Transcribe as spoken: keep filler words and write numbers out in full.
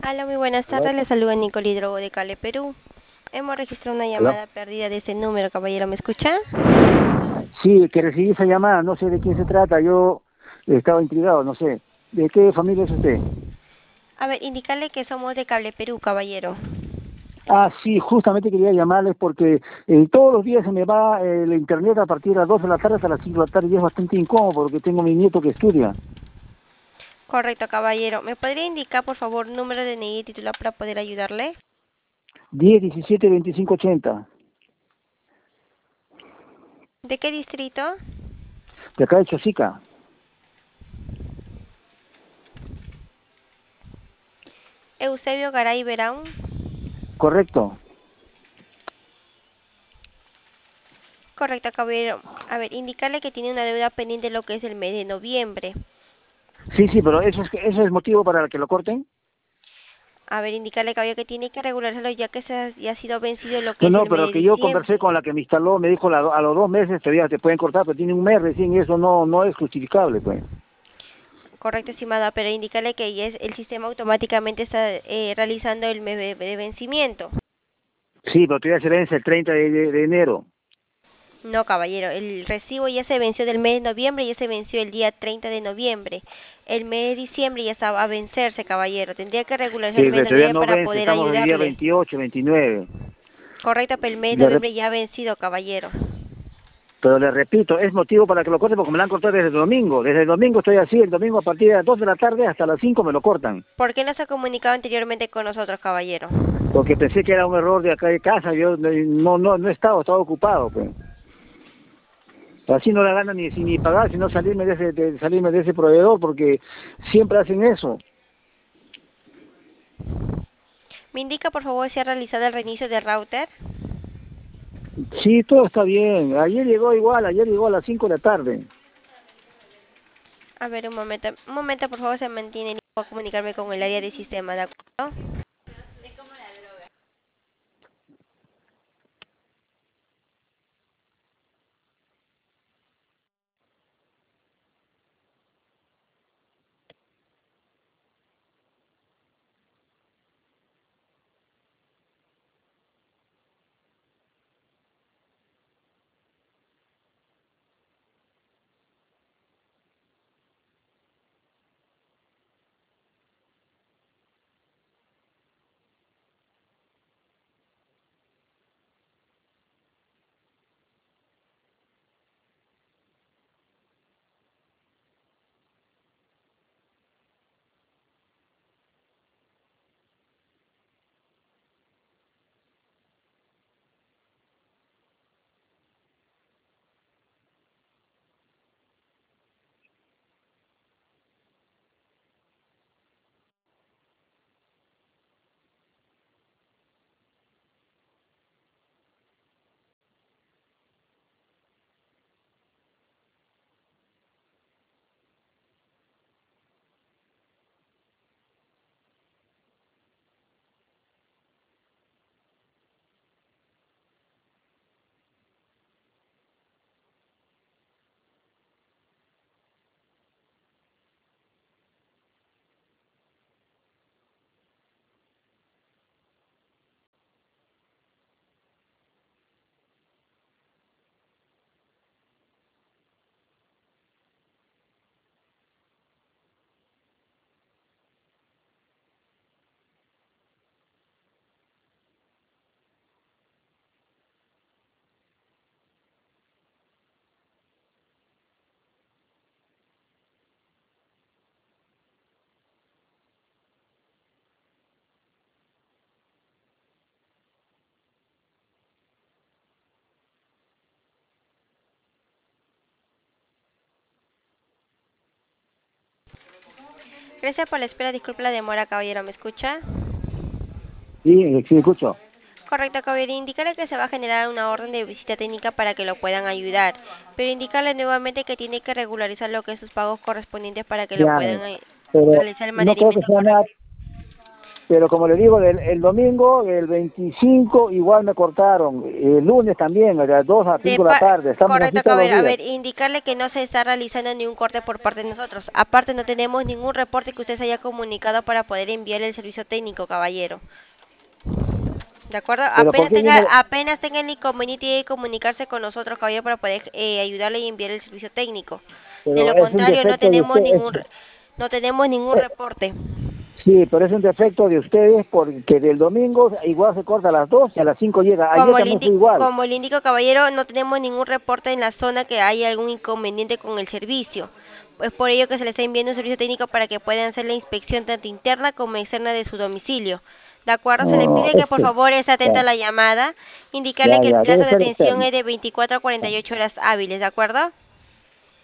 Hola, muy buenas Aló, tardes. Le saluda Nicole Hidrogo de Cali, Perú. Hemos registrado una aló. llamada perdida de este número, caballero. ¿Me escucha? Sí, que recibí esa llamada, no sé de quién se trata, yo estaba intrigado, no sé. ¿De qué familia es usted? A ver, indicarle que somos de Cable Perú, caballero. Ah, sí, justamente quería llamarles porque eh, todos los días se me va eh, el internet a partir de las dos de la tarde hasta las cinco de la tarde y es bastante incómodo porque tengo mi nieto que estudia. Correcto, caballero. ¿Me podría indicar, por favor, número de D N I y titular para poder ayudarle? diez, diecisiete, veinticinco, ochenta. ¿De qué distrito? De acá de Chosica, Eusebio Garay Verán. correcto. Correcto, caballero. A ver, indicarle que tiene una deuda pendiente lo que es el mes de noviembre. Sí, sí, pero eso es, eso es motivo para que lo corten. A ver, indicarle, caballero, que tiene que regularizarlo ya que se ha, ya ha sido vencido lo que No, es no, el mes pero de que yo conversé diciembre. con la que me instaló, me dijo la- a los dos meses todavía te pueden cortar, pero tiene un mes recién y eso no, no es justificable, pues. Correcto, estimada, pero indícale que ya es, el sistema automáticamente está eh, realizando el mes de, de vencimiento. Sí, pero todavía se vence el treinta de, de- de enero. No, caballero, el recibo ya se venció del mes de noviembre, ya se venció el día treinta de noviembre. El mes de diciembre ya estaba a vencerse, caballero. Tendría que regularizar el Sí, mes pero de todavía noviembre no para vence, poder estamos hoy día ayudarle. veintiocho, veintinueve. Correcto, pero el mes de Le re- noviembre ya ha vencido, caballero. pero le repito, es motivo para que lo corten porque me lo han cortado desde el domingo. Desde el domingo estoy así, el domingo a partir de las dos de la tarde hasta las cinco me lo cortan. ¿Por qué no se ha comunicado anteriormente con nosotros, caballero? Porque pensé que era un error de acá de casa, yo no, no, no he estado, estaba ocupado, pues. Así no la gana ni, si ni pagar, sino salirme de ese, de, salirme de ese proveedor porque siempre hacen eso. ¿Me indica, por favor, si ha realizado el reinicio del router? Sí, todo está bien. Ayer llegó igual, ayer llegó a las cinco de la tarde. A ver, un momento, un momento, por favor, se mantiene y voy a comunicarme con el área de sistema, ¿de acuerdo? Gracias por la espera, disculpe la demora, caballero, ¿me escucha? Sí, sí, escucho. Correcto, caballero, indicarle que se va a generar una orden de visita técnica para que lo puedan ayudar, pero indicarle nuevamente que tiene que regularizar lo que es sus pagos correspondientes para que lo Ya, puedan eh, pero realizar el no creo que mantenimiento sea nada, correcto. pero como le digo, el, el domingo, el veinticinco, igual me cortaron, el lunes también, a las dos a De cinco de la pa- tarde, estamos así Correcto, todos los caballero. A días. ver, indicarle que no se está realizando ningún corte por parte de nosotros. Aparte, no tenemos ningún reporte que usted se haya comunicado para poder enviarle el servicio técnico, caballero. ¿De acuerdo? Pero ¿por Apenas qué tenga, viene? apenas tenga el inconveniente de comunicarse con nosotros, caballero, para poder eh, ayudarle y enviar el servicio técnico. De Pero lo es un contrario, no defecto de tenemos ustedes. ningún, re- no tenemos ningún reporte. Sí, pero es un defecto de ustedes porque del domingo igual se corta a las dos y a las cinco llega. Ayer Como le también fue indi- igual. como le indico, caballero, no tenemos ningún reporte en la zona que haya algún inconveniente con el servicio. Es por ello que se le está enviando un servicio técnico para que puedan hacer la inspección tanto interna como externa de su domicilio. ¿De acuerdo? Se le No, pide que es por que, favor esté atenta a ya, la llamada, indicarle ya, que el ya, debe plazo de ser atención externo. es de veinticuatro a cuarenta y ocho horas hábiles, ¿de acuerdo?